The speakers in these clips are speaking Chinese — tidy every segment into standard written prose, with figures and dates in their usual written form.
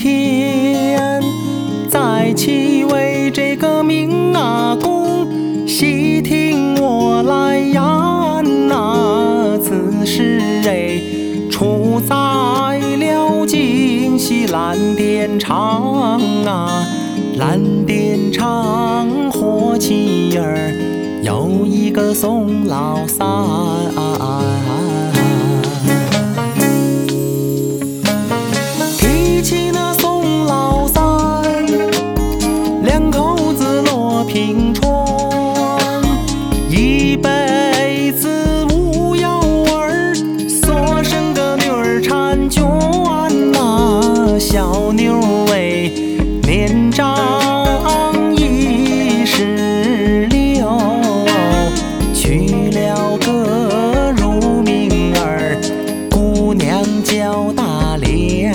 天，再起为这个明阿公，细听我来言呐。此事出在了京西蓝靛厂啊，蓝靛厂火器儿有一个宋老三。提起那宋老三，两口子落平川，一辈子无有儿，所生个女儿婵娟呐。小妞年长16，娶了个乳名儿，姑娘叫大莲。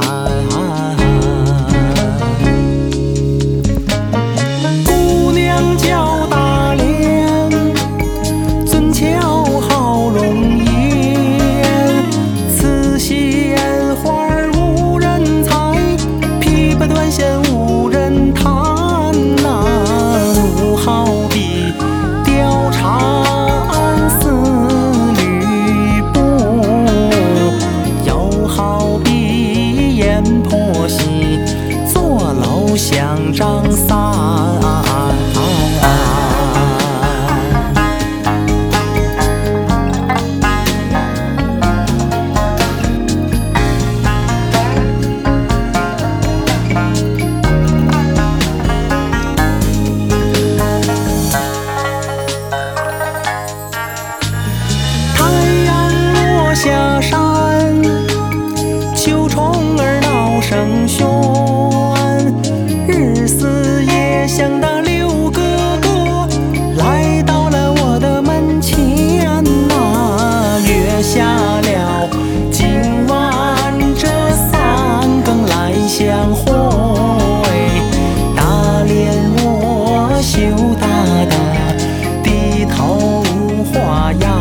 姑娘叫大莲，俊俏好容颜，此鲜花无人采，琵琶断弦无人弹呐。奴好比貂蝉似吕布，又好比阎婆惜坐楼想张三。下山，秋虫儿闹声喧，日思夜想的刘哥哥来到了我的门前呐。约下了今晚这3更来相会，大莲我羞答答低头画押。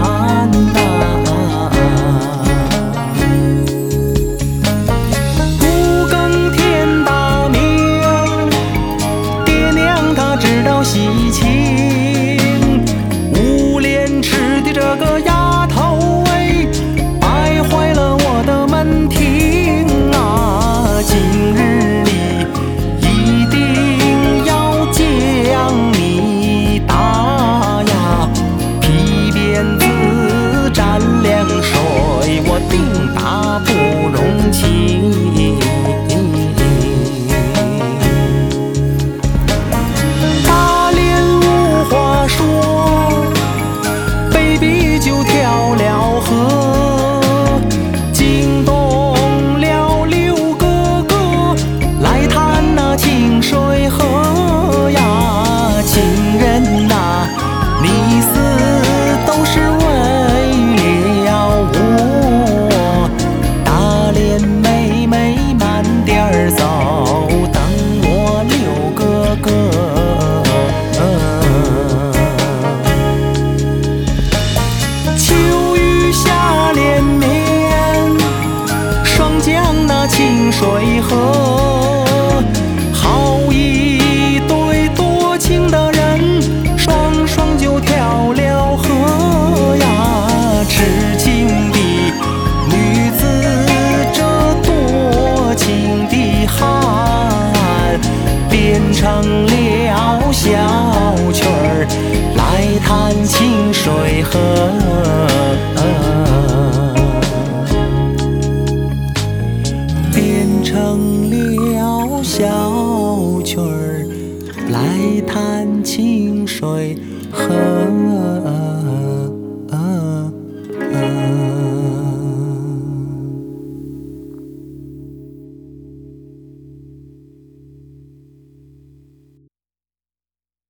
喜庆无廉耻的这个丫头败坏了我的门庭啊。今日里一定要将你打呀，皮鞭子沾凉水，我定打不容情。清水河，好一对多情的人，双双就跳了河呀。痴情的女子，这多情的汉，变成了小曲儿来弹清水河。成了小曲儿来弹清水河。